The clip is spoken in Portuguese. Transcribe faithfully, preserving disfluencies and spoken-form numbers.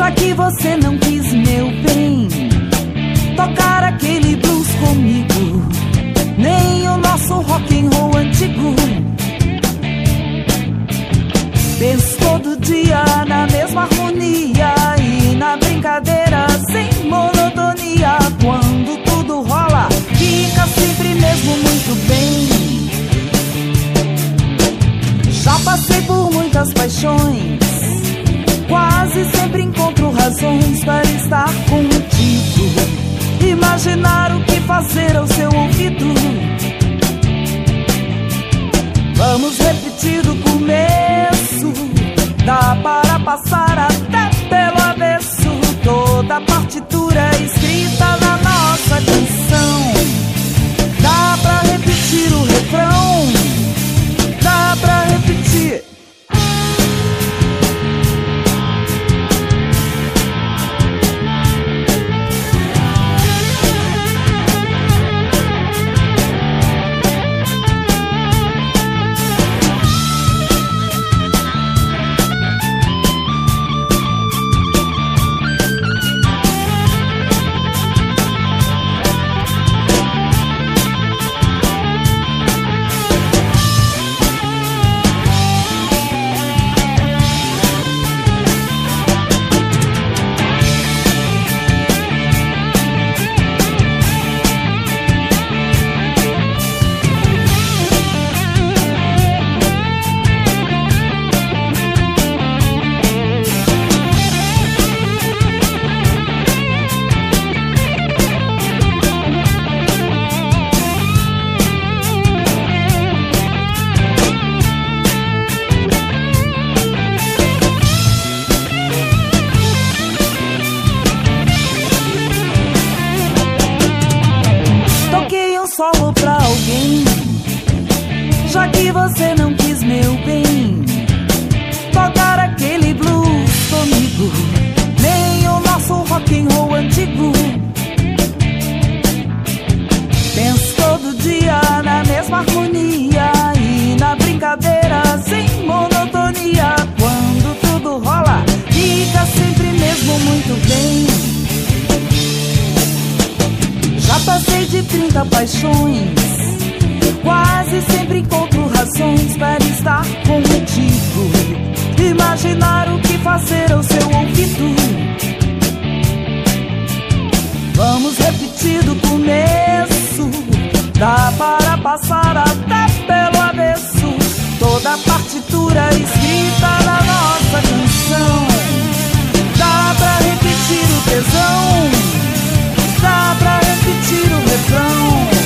Já que você não quis, meu bem, tocar aquele blues comigo, nem o nosso rock and roll antigo. Penso todo dia na mesma harmonia e na brincadeira sem monotonia. Quando tudo rola, fica sempre mesmo muito bem. Já passei por muitas paixões, quase sempre encontro razões para estar contigo. Imaginar o que fazer ao seu ouvido. Vamos repetir do começo. Dá para passar até pelo avesso toda a partitura escrita na nossa canção. Dá pra repetir o refrão. Dá pra repetir. Solo pra alguém, já que você não quis, meu bem, tocar aquele blues comigo, nem o nosso rock and roll antigo. Penso todo dia na mesma harmonia e na brincadeira sem monotonia. Quando tudo rola, fica sempre mesmo muito bem. Já passei de trinta paixões, quase sempre encontro razões para estar contigo. Imaginar o que fazer ao seu ouvido. Vamos repetir do começo. Dá para passar até pelo avesso toda a partitura escrita na nossa canção. Dá pra repetir o tesão. Dá pra repetir o refrão.